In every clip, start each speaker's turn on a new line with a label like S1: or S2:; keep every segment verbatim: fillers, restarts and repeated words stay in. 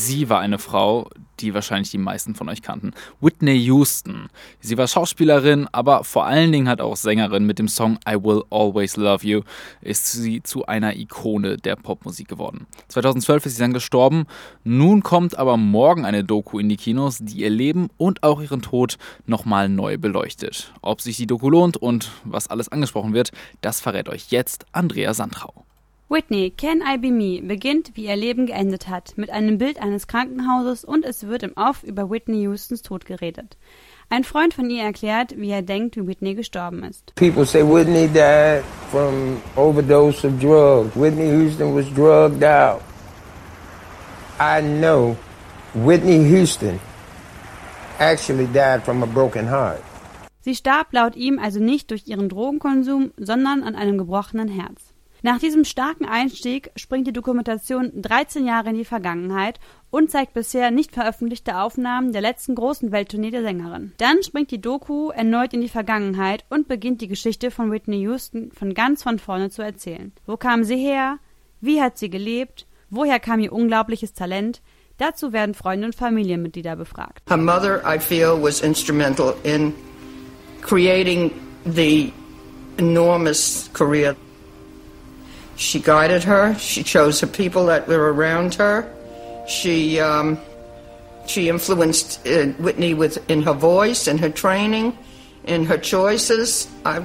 S1: Sie war eine Frau, die wahrscheinlich die meisten von euch kannten. Whitney Houston. Sie war Schauspielerin, aber vor allen Dingen halt auch Sängerin. Mit dem Song I Will Always Love You ist sie zu einer Ikone der Popmusik geworden. zweitausendzwölf ist sie dann gestorben. Nun kommt aber morgen eine Doku in die Kinos, die ihr Leben und auch ihren Tod nochmal neu beleuchtet. Ob sich die Doku lohnt und was alles angesprochen wird, das verrät euch jetzt Andrea Sandrau.
S2: Whitney, Can I Be Me beginnt, wie ihr Leben geendet hat, mit einem Bild eines Krankenhauses und es wird im Off über Whitney Houstons Tod geredet. Ein Freund von ihr erklärt, wie er denkt, wie Whitney gestorben ist.
S3: People say Whitney died from overdose of drugs. Whitney Houston was drugged out. I know Whitney Houston actually died from a broken heart.
S2: Sie starb laut ihm also nicht durch ihren Drogenkonsum, sondern an einem gebrochenen Herz. Nach diesem starken Einstieg springt die Dokumentation dreizehn Jahre in die Vergangenheit und zeigt bisher nicht veröffentlichte Aufnahmen der letzten großen Welttournee der Sängerin. Dann springt die Doku erneut in die Vergangenheit und beginnt die Geschichte von Whitney Houston von ganz von vorne zu erzählen. Wo kam sie her? Wie hat sie gelebt? Woher kam ihr unglaubliches Talent? Dazu werden Freunde und Familienmitglieder befragt.
S4: Her mother, I feel, was instrumental in creating the enormous career. She guided her. She chose her people that were around her. She um, she influenced uh, Whitney with in her voice, in her training, in her choices. I,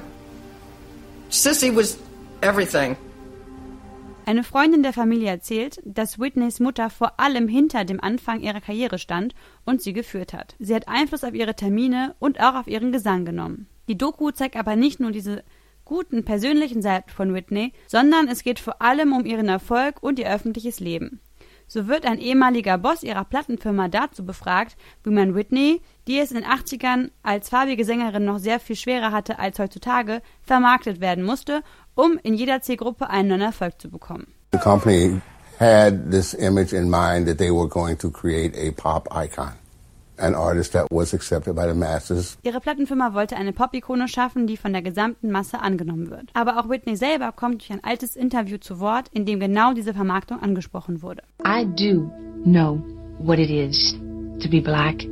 S4: Sissy was everything.
S2: Eine Freundin der Familie erzählt, dass Whitneys Mutter vor allem hinter dem Anfang ihrer Karriere stand und sie geführt hat. Sie hat Einfluss auf ihre Termine und auch auf ihren Gesang genommen. Die Doku zeigt aber nicht nur diese guten persönlichen Seiten von Whitney, sondern es geht vor allem um ihren Erfolg und ihr öffentliches Leben. So wird ein ehemaliger Boss ihrer Plattenfirma dazu befragt, wie man Whitney, die es in den achtzigern als farbige Sängerin noch sehr viel schwerer hatte als heutzutage, vermarktet werden musste, um in jeder Zielgruppe einen neuen Erfolg zu bekommen.
S5: The company had this image in mind that they were going to create a pop icon. An artist that was accepted by the masses.
S2: Ihre Plattenfirma wollte eine Pop-Ikone schaffen, die von der gesamten Masse angenommen wird. Aber auch Whitney selber kommt durch ein altes Interview zu Wort, in dem genau diese Vermarktung angesprochen wurde.
S6: I do know what it is to be black.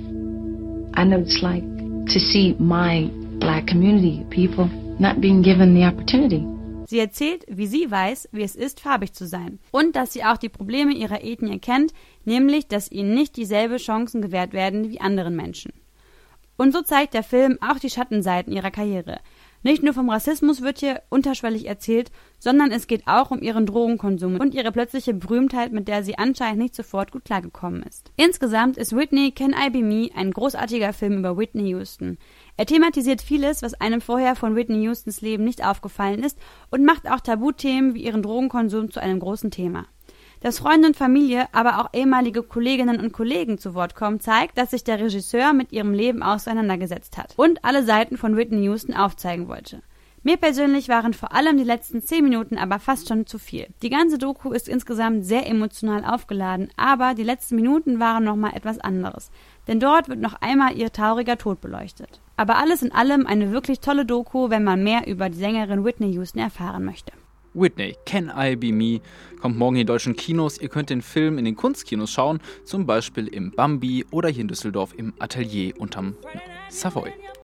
S6: I know it's like to see my black community, people not being given the opportunity.
S2: Sie erzählt, wie sie weiß, wie es ist, farbig zu sein. Und dass sie auch die Probleme ihrer Ethnie kennt, nämlich, dass ihnen nicht dieselbe Chancen gewährt werden wie anderen Menschen. Und so zeigt der Film auch die Schattenseiten ihrer Karriere. Nicht nur vom Rassismus wird hier unterschwellig erzählt, sondern es geht auch um ihren Drogenkonsum und ihre plötzliche Berühmtheit, mit der sie anscheinend nicht sofort gut klargekommen ist. Insgesamt ist Whitney, Can I Be Me ein großartiger Film über Whitney Houston. Er thematisiert vieles, was einem vorher von Whitney Houstons Leben nicht aufgefallen ist und macht auch Tabuthemen wie ihren Drogenkonsum zu einem großen Thema. Dass Freunde und Familie, aber auch ehemalige Kolleginnen und Kollegen zu Wort kommen, zeigt, dass sich der Regisseur mit ihrem Leben auseinandergesetzt hat und alle Seiten von Whitney Houston aufzeigen wollte. Mir persönlich waren vor allem die letzten zehn Minuten aber fast schon zu viel. Die ganze Doku ist insgesamt sehr emotional aufgeladen, aber die letzten Minuten waren nochmal etwas anderes. Denn dort wird noch einmal ihr trauriger Tod beleuchtet. Aber alles in allem eine wirklich tolle Doku, wenn man mehr über die Sängerin Whitney Houston erfahren möchte.
S1: Whitney, Can I Be Me, kommt morgen in die deutschen Kinos. Ihr könnt den Film in den Kunstkinos schauen, zum Beispiel im Bambi oder hier in Düsseldorf im Atelier unterm Savoy.